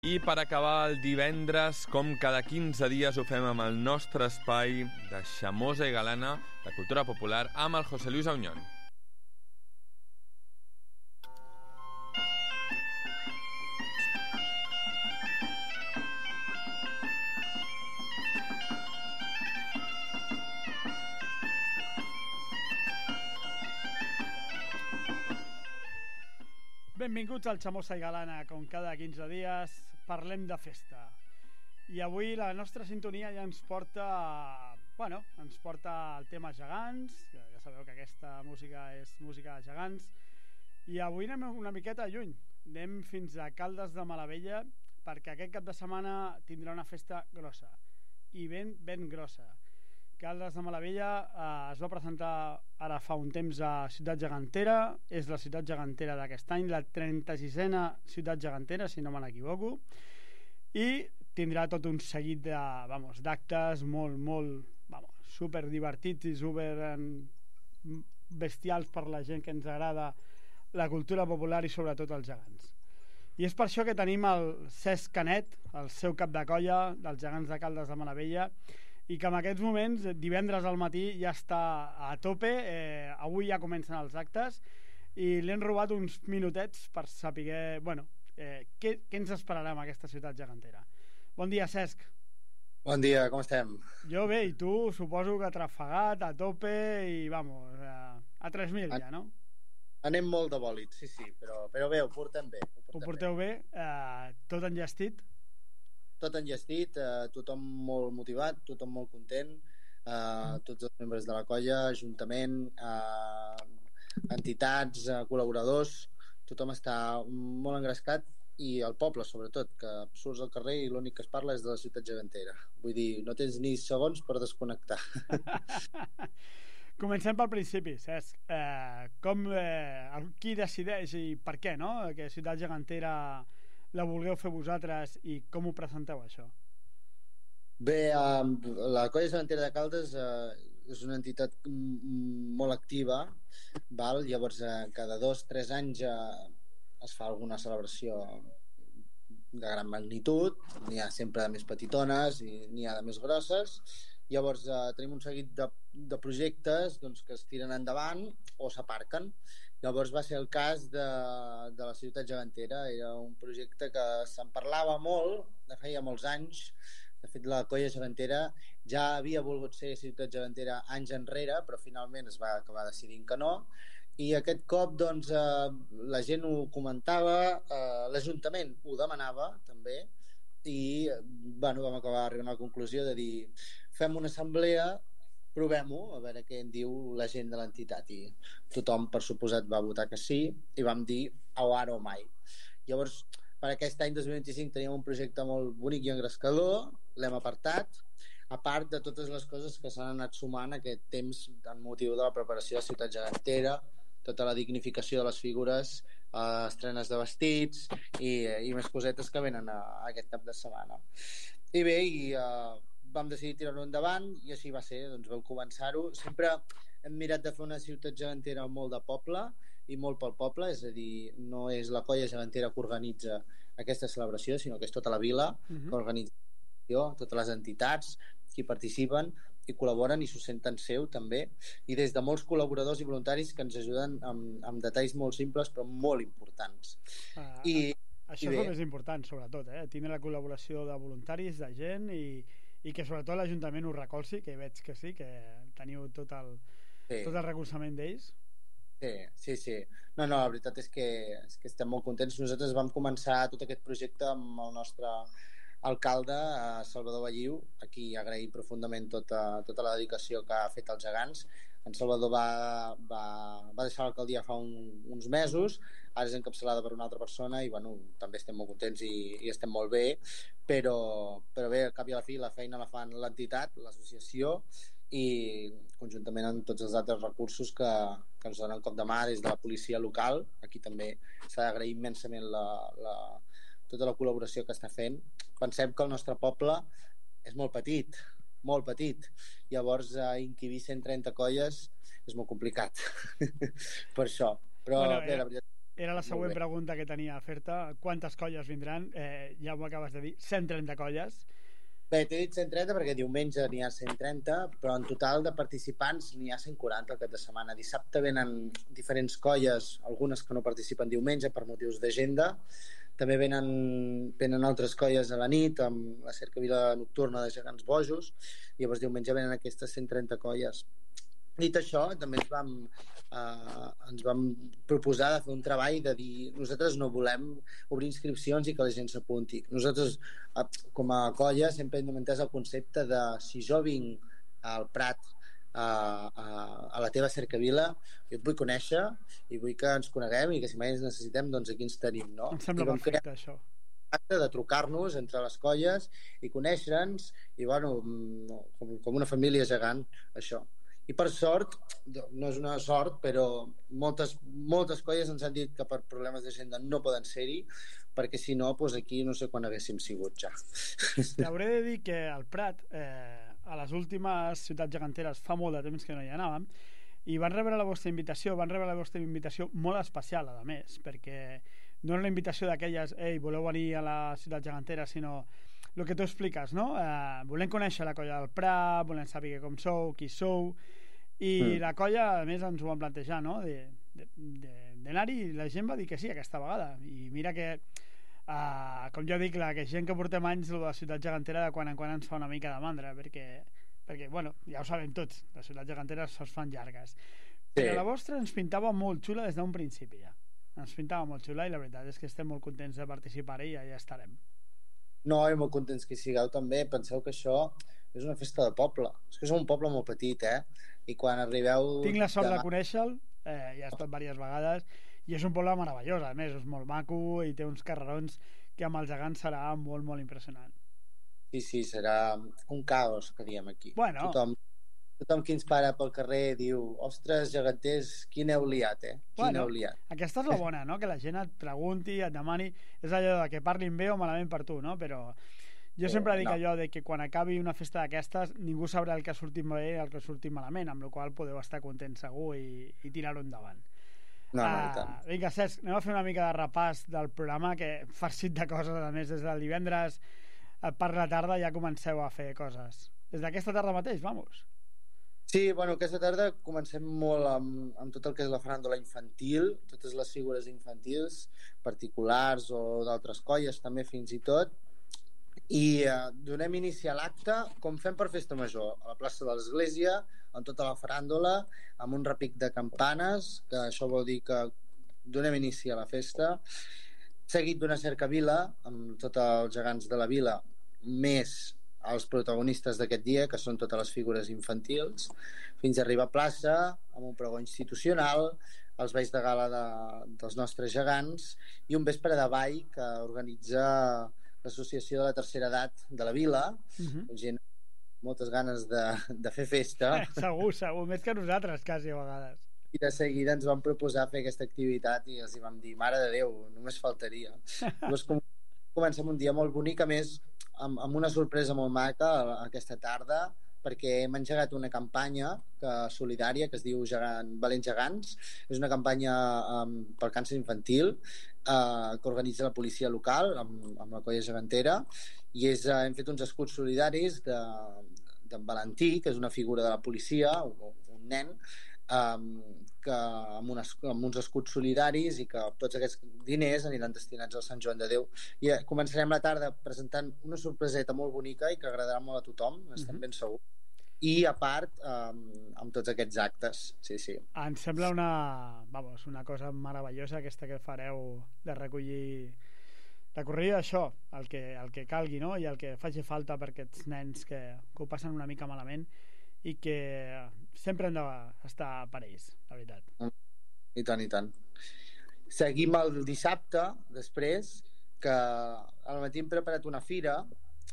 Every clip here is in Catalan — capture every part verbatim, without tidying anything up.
I per acabar el divendres, com cada quinze dies, ho fem amb el nostre espai de Xamosa i Galana, de cultura popular, amb el José Luis Auñón. Benvinguts al Xamosa i Galana, com cada quinze dies parlem de festa. I avui la nostra sintonia ja ens porta, bueno, ens porta al tema gegants, ja sabeu que aquesta música és música de gegants, i avui anem una miqueta lluny, anem fins a Caldes de Malavella, perquè aquest cap de setmana tindrà una festa grossa, i ben, ben grossa. Caldes de Malavella eh, es va presentar ara fa un temps a Ciutat Gegantera, és la ciutat gegantera d'aquest any, la trenta-sisena ciutat gegantera, si no me n'equivoco, i tindrà tot un seguit de, vamos, d'actes molt, molt, vamos, super divertits i super eh, bestials per la gent que ens agrada la cultura popular i sobretot els gegants. I és per això que tenim el Cesc Canet, el seu cap de colla dels gegants de Caldes de Malavella, i que en aquests moments, divendres al matí, ja està a tope. Eh, avui ja comencen els actes i li hem robat uns minutets per saber, bueno, eh, què, què ens esperarà en aquesta ciutat gegantera. Bon dia, Cesc. Bon dia, com estem? Jo bé, i tu suposo que trafegat, a tope i, vamos, a, a tres mil ja, no? Anem molt de bòlit, sí, sí, però, però bé, ho portem bé. Ho, portem ho porteu bé, bé eh, tot enllestit? Tot enllestit, eh, tothom molt motivat, tothom molt content, eh, tots els membres de la colla, ajuntament, eh, entitats, eh, col·laboradors, tothom està molt engrescat, i el poble sobretot, que surts al carrer i l'únic que es parla és de la ciutat gegantera. Vull dir, no tens ni segons per desconnectar. Comencem pel principi, Cesc. Eh, com, eh, qui decideix i per què, no?, que ciutat gegantera la vulgueu fer vosaltres i com ho presenteu, això? Bé, eh, la Colla Gegantera de Caldes eh, és una entitat molt activa, val? Llavors eh, cada dos o tres anys eh, es fa alguna celebració de gran magnitud, n'hi ha sempre de més petitones i n'hi ha de més grosses. Llavors eh, tenim un seguit de, de projectes doncs, que es tiren endavant o s'aparquen. Llavors va ser el cas de, de la ciutat gegantera. Era un projecte que se'n parlava molt, de feia molts anys. De fet, la Colla Gegantera ja havia volgut ser ciutat gegantera anys enrere, però finalment es va acabar decidint que no. I aquest cop doncs, eh, la gent ho comentava, eh, l'Ajuntament ho demanava també, i bueno, vam acabar arribant a la conclusió de dir fem una assemblea, provem-ho, a veure què en diu la gent de l'entitat, i tothom per suposat va votar que sí i vam dir o ara o mai. Llavors per aquest any dos mil vint-i-cinc teníem un projecte molt bonic i engrescador, l'hem apartat, a part de totes les coses que s'han anat sumant aquest temps en motiu de la preparació de Ciutat Gegantera, tota la dignificació de les figures, eh, estrenes de vestits i, i més cosetes que venen a, a aquest cap de setmana. I bé, i eh, vam decidir tirar-ho endavant i així va ser, doncs vam començar-ho. Sempre hem mirat de fer una ciutat gegantera molt de poble i molt pel poble, és a dir, no és la Colla Gegantera que organitza aquesta celebració, sinó que és tota la vila uh-huh. que organitza totes les entitats que hi participen i col·laboren i s'ho senten seu també, i des de molts col·laboradors i voluntaris que ens ajuden amb, amb detalls molt simples però molt importants. Uh, I, això i és el més important, sobretot, eh? Tindre la col·laboració de voluntaris, de gent, i, i que sobretot l'Ajuntament ho recolzi, que veig que sí, que teniu tot el, sí. tot el recolzament d'ells. Sí, sí, sí. No, no, la veritat és que, és que estem molt contents. Nosaltres vam començar tot aquest projecte amb el nostre alcalde, Salvador Balliu, a qui agraïm profundament tota, tota la dedicació que ha fet als gegants. En Salvador va, va, va deixar l'alcaldia fa un, uns mesos, ara és encapçalada per una altra persona i bueno, també estem molt contents i, i estem molt bé, però, però bé, al cap i a la fi la feina la fan l'entitat, l'associació, i conjuntament amb tots els altres recursos que, que ens donen cop de mà des de la policia local. Aquí també s'ha d'agrair immensament la, la, tota la col·laboració que està fent. Pensem que el nostre poble és molt petit, molt petit, llavors eh, inquibir cent trenta colles és molt complicat per això, però bueno, bé, eh, la veritat Era la següent pregunta que tenia a fer-te. Quantes colles vindran? Eh, ja m'ho acabes de dir, cent trenta colles. Bé, t'he dit cent trenta perquè diumenge n'hi ha cent trenta, però en total de participants n'hi ha cent quaranta el cap de setmana. Dissabte venen diferents colles, algunes que no participen diumenge per motius d'agenda. També venen, venen altres colles a la nit, amb la cercavila nocturna de gegants bojos, i llavors diumenge venen aquestes cent trenta colles. Dit això, també ens vam, eh, ens vam proposar de fer un treball de dir nosaltres no volem obrir inscripcions i que la gent s'apunti. Nosaltres, eh, com a colla, sempre hem entès el concepte de si jo vinc al Prat a, a, a la teva cercavila, jo et vull conèixer i vull que ens coneguem i que si mai ens necessitem, doncs aquí ens tenim, no? Em sembla perfecte, això. De trucar-nos entre les colles i conèixer-nos i, bueno, com, com una família gegant, això. I per sort, no és una sort, però moltes, moltes colles ens han dit que per problemes d'agenda no poden ser-hi, perquè si no, doncs aquí no sé quan haguéssim sigut ja. T'hauré de dir que al Prat, eh, a les últimes ciutats geganteres, fa molt de temps que no hi anàvem, i van rebre la vostra invitació, van rebre la vostra invitació molt especial, a més, perquè no és la invitació d'aquelles, ei, voleu venir a la ciutat gegantera, sinó el que tu expliques, no? Eh, volem conèixer la colla del Prat, volem saber com sou, qui sou, i mm. la colla, a més, ens ho van plantejar, no? De, de, de, d'anar-hi, i la gent va dir que sí aquesta vegada, i mira que eh, com jo dic, la que gent que portem anys de la ciutat gegantera de quan en quan ens fa una mica de mandra, perquè, perquè bueno, ja ho sabem tots, les ciutats geganteres es fan llargues, sí. Però la vostra ens pintava molt xula des d'un principi ja, ens pintava molt xula, i la veritat és que estem molt contents de participar-hi i ja, ja estarem. No, i molt contents que hi sigueu també. Penseu que això és una festa de poble. És que som un poble molt petit, eh? I quan arribeu... Tinc la sort de, de conèixer-lo, eh, ja he estat diverses vegades, i és un poble meravellós, a més, és molt maco i té uns carrerons que amb els gegants serà molt, molt impressionant. Sí, sí, serà un caos, que diem aquí. Bueno... Tothom, tothom qui ens para pel carrer diu ostres, geganters, quin heu liat, eh? Quin bueno, heu liat. Aquesta és la bona, no? Que la gent et pregunti, et demani, és allò de que parlin bé o malament per tu, no? Però jo sempre dic no. allò de que quan acabi una festa d'aquestes ningú sabrà el que ha sortit bé i el que ha sortit malament, amb la qual podeu estar contents segur i, i tirar-ho endavant. No, no, i tant. Uh, vinga, Cesc, anem a fer una mica de repàs del programa, que farcit de coses, a més, des del divendres per la tarda ja comenceu a fer coses. Des d'aquesta tarda mateix, vamos. Sí, bueno, aquesta tarda comencem molt amb, amb tot el que és la faràndula infantil, totes les figures infantils, particulars o d'altres colles també fins i tot, i eh, donem inici a l'acte com fem per Festa Major, a la plaça de l'Església, amb tota la faràndula, amb un repic de campanes, que això vol dir que donem inici a la festa, seguit d'una cercavila amb tots els gegants de la vila, més els protagonistes d'aquest dia, que són totes les figures infantils, fins a arribar a plaça amb un pregó institucional, els balls de gala de, dels nostres gegants i un vespre de ball que organitza l'associació de la tercera edat de la vila, uh-huh. gent amb moltes ganes de, de fer festa. Segur, segur, més que nosaltres quasi a vegades. I de seguida ens van proposar fer aquesta activitat i els hi vam dir, mare de Déu, només faltaria. Llavors com comencem un dia molt bonic, a més amb, amb una sorpresa molt maca aquesta tarda, perquè hem engegat una campanya que, solidària que es diu Gegant, Valents Gegants. És una campanya um, pel càncer infantil uh, que organitza la policia local amb, amb la colla gegantera, i és, uh, hem fet uns escuts solidaris de, d'en Valentí, que és una figura de la policia, un nen, um, que, amb, unes, amb uns escuts solidaris, i que tots aquests diners aniran destinats al Sant Joan de Déu. I uh, començarem la tarda presentant una sorpreseta molt bonica i que agradarà molt a tothom, estem uh-huh. ben segurs. I a part um, amb tots aquests actes, sí, sí. Em sembla una, vamos, una cosa meravellosa aquesta que fareu de recollir de corregir això, el que, el que calgui, no? I el que faci falta per aquests nens que, que ho passen una mica malament i que sempre hem d'estar per ells, la veritat. I tant, i tant. Seguim el dissabte, després, que al matí hem preparat una fira.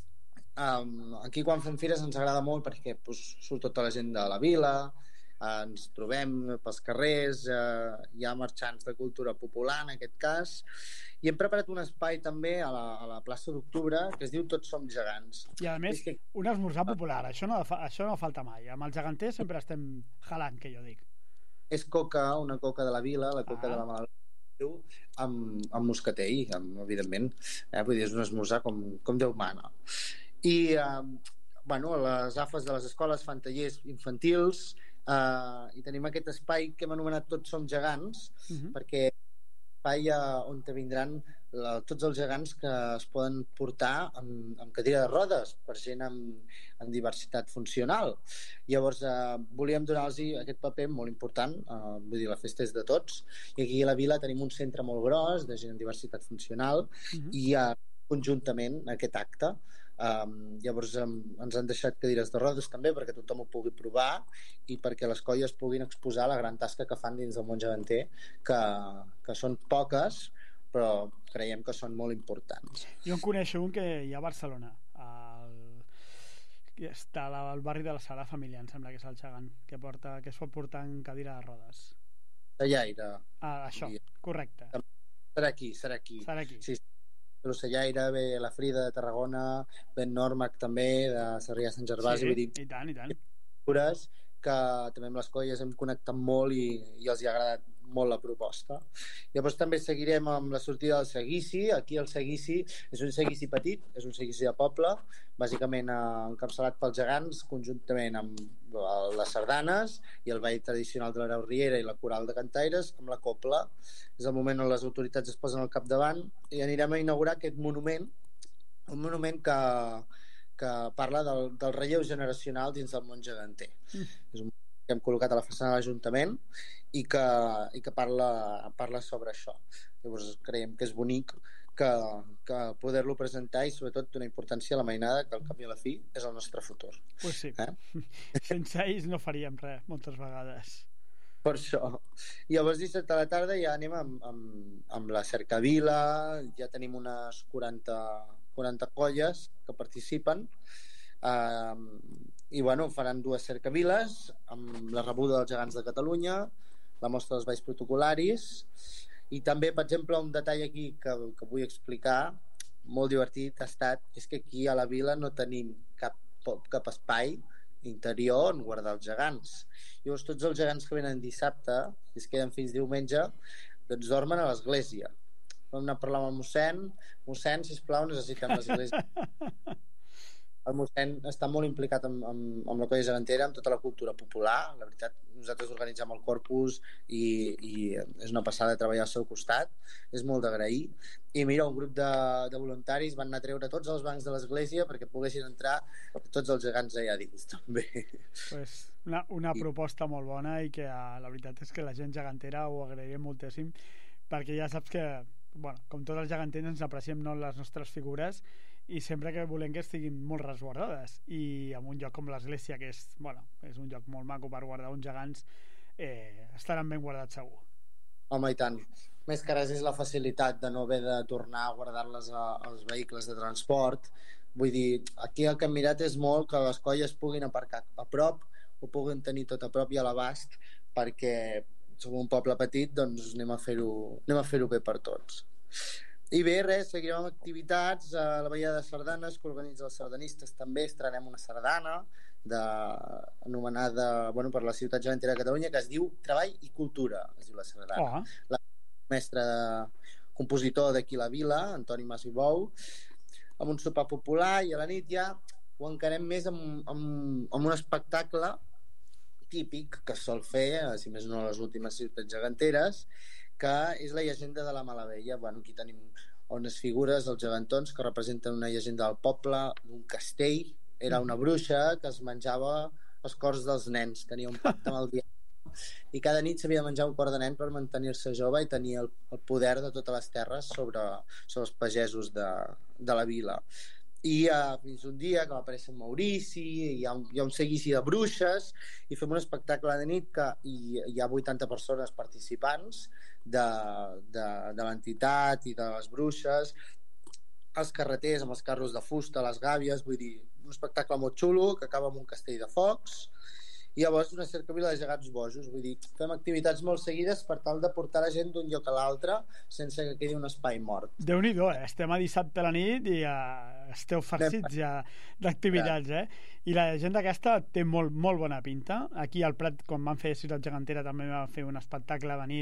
Um, aquí quan fem fires ens agrada molt perquè pues, surt tota la gent de la vila, eh, ens trobem pels carrers, eh, hi ha marxants de cultura popular en aquest cas, i hem preparat un espai també a la, a la plaça d'Octubre que es diu Tots som gegants. I a més, que... un esmorzar popular, això no, això no falta mai. Amb els geganters sempre estem jalant, que jo dic. És coca, una coca de la vila, la coca ah. de la Mal... amb, amb moscatell, amb, evidentment. Eh? Vull dir, és un esmorzar com, com Déu mana. I, eh, bueno, les A F Es de les escoles fan tallers infantils eh, i tenim aquest espai que hem anomenat Tots som gegants, uh-huh. perquè espai on te vindran la, tots els gegants que es poden portar amb, amb cadira de rodes per gent amb, amb diversitat funcional. Llavors eh, volíem donar-los aquest paper molt important, eh, vull dir, la festa és de tots, i aquí a la vila tenim un centre molt gros de gent amb diversitat funcional uh-huh. i eh, conjuntament aquest acte. Um, llavors um, ens han deixat cadires de rodes també perquè tothom ho pugui provar i perquè les colles puguin exposar la gran tasca que fan dins del món geganter, que, que són poques però creiem que són molt importants. Jo en coneixo un que hi ha a Barcelona, al... està al barri de la Sagrada Família, em sembla que és el gegant, que, porta, que es pot portar en cadira de rodes. Sallaire. Ah, això, correcte. Serà aquí, serà aquí. Serà aquí. Sí, Sallaire, ve la Frida de Tarragona, ve Normac també, de Sarrià Sant Gervasi, sí, vull dir, i tant, i tant. Que també amb les colles hem connectat molt i, i els hi ha agradat molt la proposta. Llavors també seguirem amb la sortida del seguici. Aquí el seguici és un seguici petit, és un seguici de poble, bàsicament eh, encapçalat pels gegants, conjuntament amb les sardanes i el ball tradicional de l'Arau Riera i la coral de cantaires, amb la copla. És el moment on les autoritats es posen al capdavant i anirem a inaugurar aquest monument, un monument que, que parla del, del relleu generacional dins del món geganter. Mm. És un que hem col·locat a la façana de l'Ajuntament i que, i que parla, parla sobre això. Llavors creiem que és bonic que, que poder-lo presentar i sobretot donar importància a la mainada, que al cap i a la fi és el nostre futur. Pues sí. Eh? Sense ells no faríem res moltes vegades. Per això. I llavors dissabte a la tarda ja anem amb, amb, amb la cercavila, ja tenim unes quaranta, quaranta colles que participen. Uh, i bueno, faran dues cercaviles amb la rebuda dels gegants de Catalunya, la mostra dels balls protocolaris i també, per exemple, un detall aquí que, que vull explicar molt divertit ha estat, és que aquí a la vila no tenim cap, cap espai interior on guardar els gegants. Llavors tots els gegants que venen dissabte i es queden fins diumenge doncs dormen a l'església. Vam anar a parlar amb el mossèn, mossèn, sisplau, necessitem l'església. El mossèn està molt implicat amb, amb, amb la colla gegantera, amb tota la cultura popular. La veritat, nosaltres organitzem el Corpus i, i és una passada de treballar al seu costat, és molt d'agrair. I mira, un grup de, de voluntaris van anar a treure tots els bancs de l'església perquè poguessin entrar tots els gegants allà dins també. Pues una, una I... proposta molt bona i que la veritat és que la gent gegantera ho agraïm moltíssim, perquè ja saps que, bueno, com tots els geganters ens apreciem no les nostres figures i sempre que volem que estiguin molt resguardades, i en un lloc com l'església, que és, bueno, és un lloc molt maco per guardar uns gegants, eh, estaran ben guardats segur. Home, i tant. Més que res és la facilitat de no haver de tornar a guardar-les als vehicles de transport. Vull dir, aquí el que hem mirat és molt que les colles puguin aparcar a prop, ho puguin tenir tot a prop i a l'abast, perquè som un poble petit, doncs anem a fer-ho anem a fer-ho bé per tots. I bé, res, seguirem amb activitats a la Badia de Sardanes que organitza els sardanistes. També estrenem una sardana de, anomenada bueno, per la ciutat gegantera de Catalunya, que es diu Treball i Cultura, es diu la sardana. Oh. La mestre compositor d'aquí la vila, Antoni Mas i Bou, amb un sopar popular, i a la nit ja ho encarem més amb, amb, amb un espectacle típic que es sol fer, si més no a les últimes ciutats geganteres, que és la llegenda de la Malavella. Bueno, aquí tenim unes figures, els gegantons, que representen una llegenda del poble, d'un castell. Era una bruixa que es menjava els cors dels nens, tenia un pacte amb el diable, i cada nit s'havia de menjar un cor de nen per mantenir-se jove i tenir el, el poder de totes les terres sobre, sobre els pagesos de, de la vila. I uh, fins un dia que va aparèixer Maurici, hi ha, un, hi ha un seguici de bruixes, i fem un espectacle de nit que hi, hi ha vuitanta persones participants de, de, de l'entitat i de les bruixes, els carreters amb els carros de fusta, les gàbies, vull dir, un espectacle molt xulo que acaba amb un castell de focs, i llavors una cercavila de gegants bojos. Vull dir, fem activitats molt seguides per tal de portar la gent d'un lloc a l'altre sense que quedi un espai mort. Déu-n'hi-do, eh? Estem a dissabte a la nit i uh, esteu farcits ja d'activitats, eh? I la gent aquesta té molt, molt bona pinta. Aquí al Prat, quan van fer Ciutat Gegantera, també van fer un espectacle de nit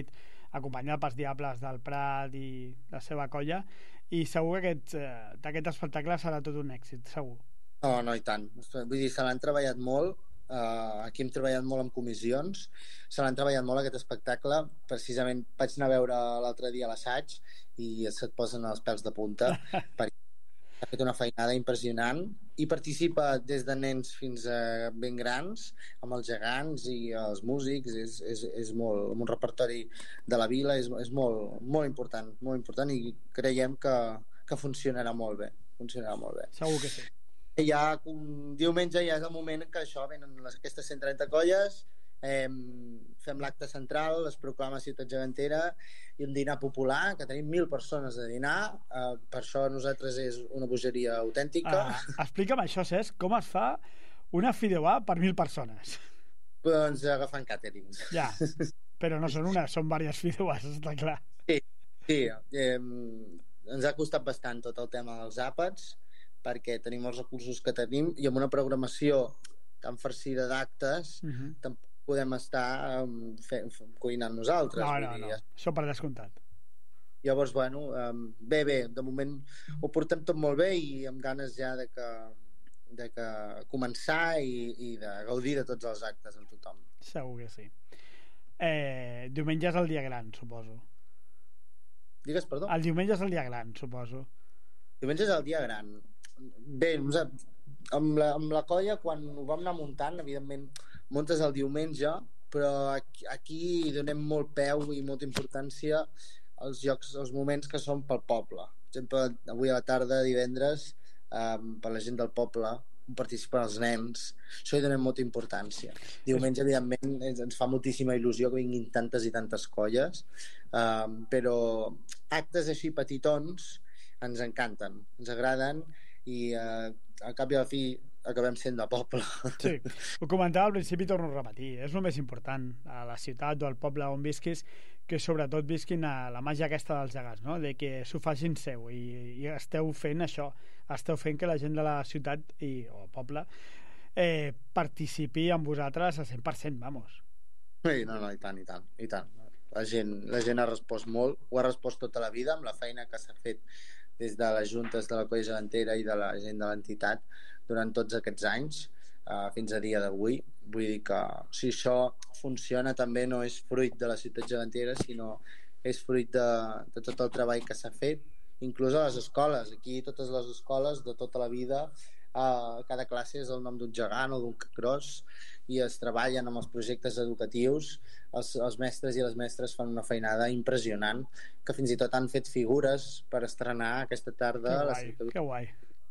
acompanyat pels Diables del Prat i la seva colla, i segur que aquest, eh, aquest espectacle serà tot un èxit, segur. No, no, i tant. Vull dir, se l'han treballat molt, uh, aquí hem treballat molt amb comissions, se l'han treballat molt aquest espectacle, precisament vaig anar a veure l'altre dia l'assaig i se't posen els pèls de punta, perquè ha fet una feinada impressionant i participa des de nens fins a ben grans, amb els gegants i els músics, és, és, és molt, amb un repertori de la vila, és, és molt, molt important, molt important i creiem que, que funcionarà molt bé, funcionarà molt bé. Segur que sí. Ja, un diumenge ja és el moment que això, venen les, aquestes cent trenta colles, eh, fem l'acte central, es proclama Ciutat Gegantera i un dinar popular, que tenim mil persones a dinar, eh, per això nosaltres és una bogeria autèntica. Ah, explica'm això, Cesc, com es fa una fideuà per mil persones? Doncs agafant càterings. Ja, però no són una, són diverses fideuàs, està clar. Sí, sí eh, ens ha costat bastant tot el tema dels àpats, perquè tenim els recursos que tenim i amb una programació tan farcida d'actes uh -huh. tampoc podem estar um, fe, cuinant nosaltres. No, no, no, això per descomptat. Llavors, bueno, um, bé, bé, de moment ho portem tot molt bé i amb ganes ja de que, de que començar i, i de gaudir de tots els actes amb tothom. Segur que sí. Eh, diumenge és el dia gran, suposo. Digues, perdó? El diumenge és el dia gran, suposo. Diumenge és el dia gran. Bé, amb la, amb la colla, quan ho vam anar muntant, evidentment muntes el diumenge, però aquí, aquí donem molt peu i molta importància als llocs, als moments que són pel poble. Per exemple, avui a la tarda, divendres, eh, per la gent del poble, on participen els nens, això hi donem molta importància. Diumenge, evidentment, ens fa moltíssima il·lusió que vinguin tantes i tantes colles, eh, però actes així petitons ens encanten, ens agraden i eh, al cap i a la fi acabem sent de poble. Sí, ho comentava al principi i torno a repetir, és el més important a la ciutat o al poble on visquis, que sobretot visquin a la màgia aquesta dels gegants, no? De que s'ho facin seu i, i esteu fent això, esteu fent que la gent de la ciutat i, o poble eh, participi amb vosaltres al cent per cent, vamos. Sí, no, no, i tant, i tant, i tant. La gent, la gent ha respost molt, ho ha respost tota la vida amb la feina que s'ha fet des de les juntes de la Colla Gegantera i de la gent de l'entitat durant tots aquests anys, uh, fins a dia d'avui. Vull dir que si això funciona també no és fruit de la Ciutat Gegantera, sinó és fruit de, de tot el treball que s'ha fet, inclús a les escoles. Aquí totes les escoles de tota la vida, uh, cada classe és el nom d'un gegant o d'un gros i es treballen amb els projectes educatius. Els, els mestres i les mestres fan una feinada impressionant, que fins i tot han fet figures per estrenar aquesta tarda. Que guai, que guai.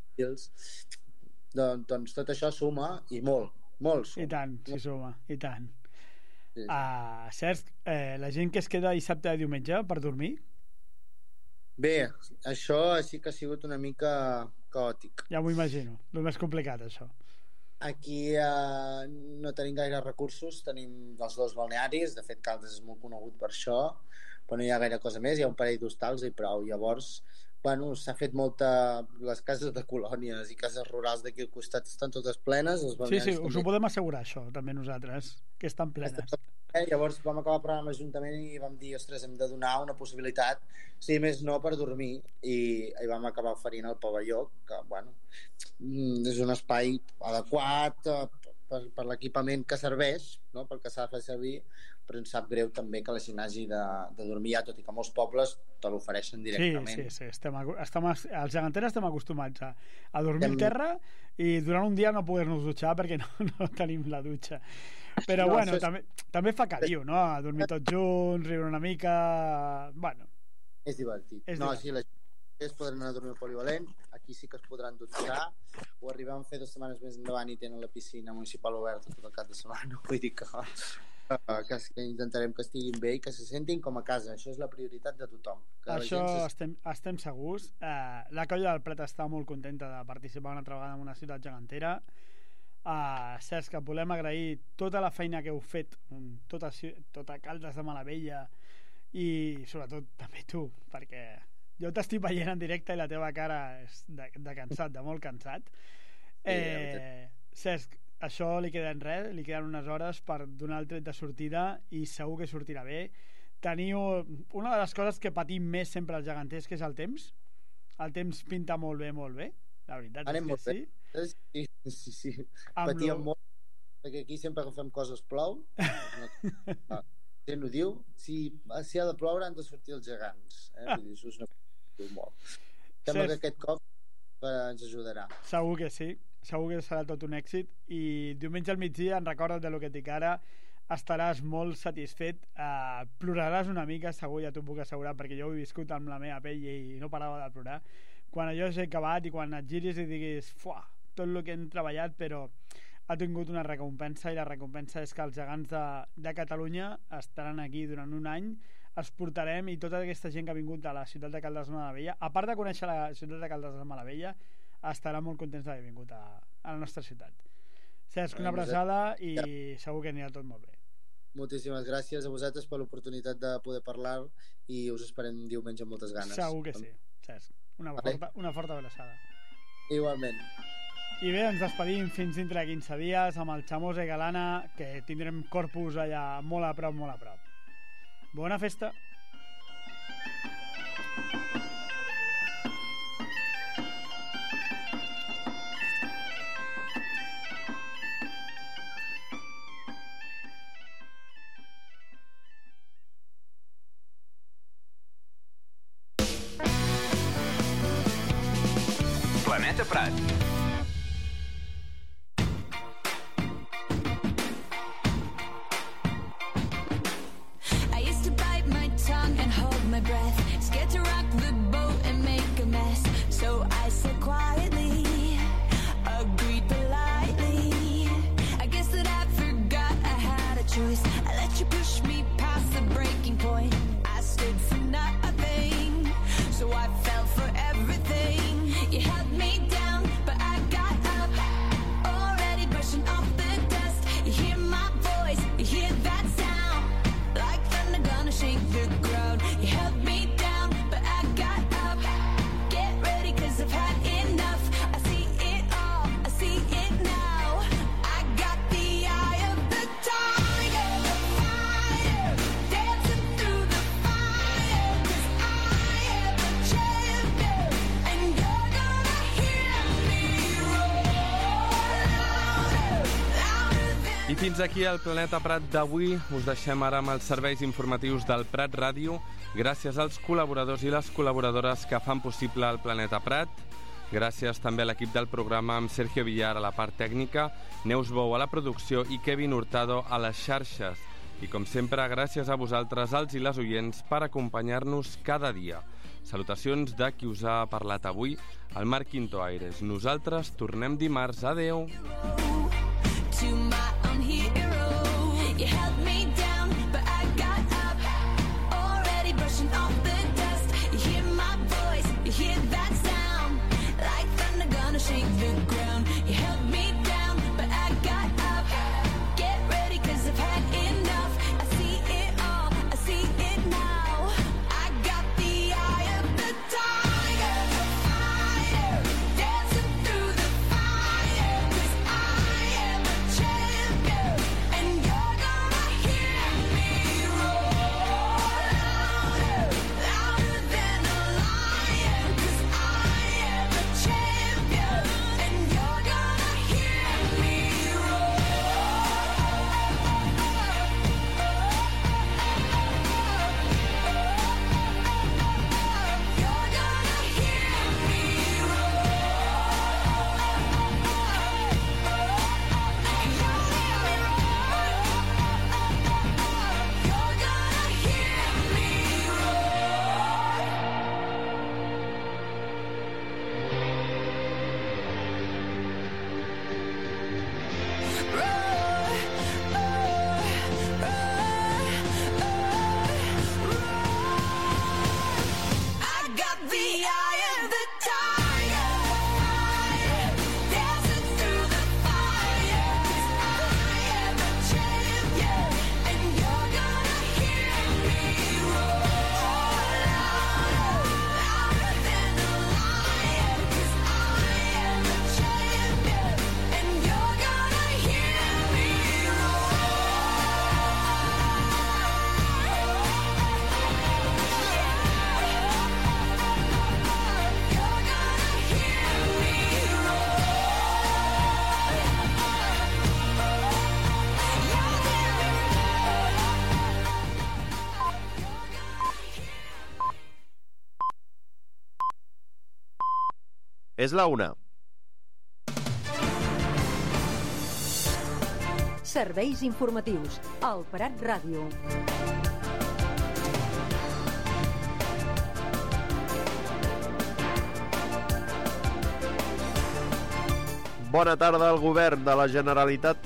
Doncs, doncs tot això suma i molt, molt suma. I tant, s'hi suma, i tant. Sí, sí. Uh, Cesc, eh, la gent que es queda dissabte i diumenge per dormir? Bé, això sí que ha sigut una mica caòtic. Ja m'ho imagino, el més complicat, això. Aquí eh, no tenim gaire recursos, tenim els dos balnearis, de fet Caldes és molt conegut per això, però no hi ha gaire cosa més, hi ha un parell d'hostals i prou. Llavors, bueno, s'ha fet molta... Les cases de colònies i cases rurals d'aquí al costat estan totes plenes. Els sí, sí, us ho podem assegurar, això, també nosaltres, que estan plenes. Eh, llavors vam acabar parlant amb l'Ajuntament i vam dir, ostres, hem de donar una possibilitat, si més no, per dormir, i, i vam acabar oferint el pavelló, que, bueno, és un espai adequat eh, per, per l'equipament que serveix, no?, pel que s'ha de fer servir, però ens sap greu també que la gent hagi de, de dormir ja, tot i que molts pobles te l'ofereixen directament. Sí, sí, sí, estem, estem, els geganters estem acostumats a, a dormir al terra i durant un dia no poder-nos dutxar perquè no, no tenim la dutxa. Però no, bueno, és... també, també fa caliu, no? A dormir tots junts, riure una mica... Bueno. És divertit. És no, divertit. Sí, la gent es podran anar a dormir al polivalent, aquí sí que es podran dutxar, ho arribem a fer dues setmanes més endavant i tenen la piscina municipal oberta tot el cap de setmana, vull dir que... Que, que intentarem que estiguin bé i que se sentin com a casa. Això és la prioritat de tothom, que això se... estem, estem segurs. eh, la Colla del Prat està molt contenta de participar una altra vegada en una ciutat gegantera. eh, Cesc, que volem agrair tota la feina que heu fet, tota, tota Caldes de Malavella i sobretot també tu, perquè jo t'estic veient en directe i la teva cara és de, de cansat, de molt cansat. eh, Cesc, això li queden res, li queden unes hores per donar el tret de sortida i segur que sortirà bé. teniu una de les coses que patim més sempre els geganters, que és el temps. El temps pinta molt bé, molt bé. La veritat Anem és que sí. Bé. Sí, sí, sí. Amb Patíem lo... molt, perquè aquí sempre que fem coses plou. La gent ho diu. Si, si ha de ploure han de sortir els gegants. Eh? Vull dir, això és una cosa que diu molt. Sembla que aquest cop eh, ens ajudarà. Segur que sí. Segur que serà tot un èxit. I diumenge al migdia, en recordes de lo que dic ara, estaràs molt satisfet, eh, ploraràs una mica, segur, ja t'ho puc assegurar, perquè jo ho he viscut amb la meva pell i no parava de plorar. Quan allò s'ha acabat i quan et giris i diguis fuà, tot el que hem treballat, però ha tingut una recompensa, i la recompensa és que els gegants de, de Catalunya estaran aquí durant un any, els portarem, i tota aquesta gent que ha vingut a la ciutat de Caldes de Malavella, a part de conèixer la ciutat de Caldes de Malavella, estarà molt contents d'haver vingut a, a la nostra ciutat. Cesc, una abraçada i segur que anirà tot molt bé. Moltíssimes gràcies a vosaltres per l'oportunitat de poder parlar i us esperem diumenge amb moltes ganes. Segur que sí, Cesc. Una, vale. forta, una forta abraçada. Igualment. I bé, ens despedim fins dintre de quinze dies amb el Chamosa i Galana, que tindrem Corpus allà molt a prop, molt a prop. Bona festa! Planeta Prat. I used to bite my tongue and hold my breath, scared to rock the boat and make a mess. So I said quietly, agreed politely. I guess that I forgot I had a choice. I let you push me past the breaking point. I stood for nothing, so I fell for everything. You held me down, but I got up, already brushing off the dust. You hear my voice, you hear that sound, like thunder gonna shake the ground. You held me down, but I got up. Get ready, cause I've had enough. I see it all, I see it now. I got the eye of the tiger, the fire, dancing through the fire. Cause I am a champion, and you're gonna hear me roar louder, louder than... I fins aquí el Planeta Prat d'avui. Us deixem ara amb els serveis informatius del Prat Ràdio, gràcies als col·laboradors i les col·laboradores que fan possible el Planeta Prat. Gràcies també a l'equip del programa amb Sergio Villar a la part tècnica, Neus Bou a la producció i Kevin Hurtado a les xarxes. I com sempre, gràcies a vosaltres, els i les oients, per acompanyar-nos cada dia. Salutacions de qui us ha parlat avui, el Marc Quinto Aires. Nosaltres tornem dimarts. Adeu! To my own hero, you held me down, but I got up, already brushing off the dust. You hear my voice, you hear that sound, like thunder gonna shake the ground. You held me down, but I got up. Get ready, cause I've had enough. I see it all, I see it now. I got the eye of the tiger, the fire, dancing through the fire. Cause I am a champion, and you're gonna hear me roar louder, louder than a lion. Cause I am a champion, and you're gonna És la una. Serveis informatius al Prat Ràdio. Bona tarda. El govern de la Generalitat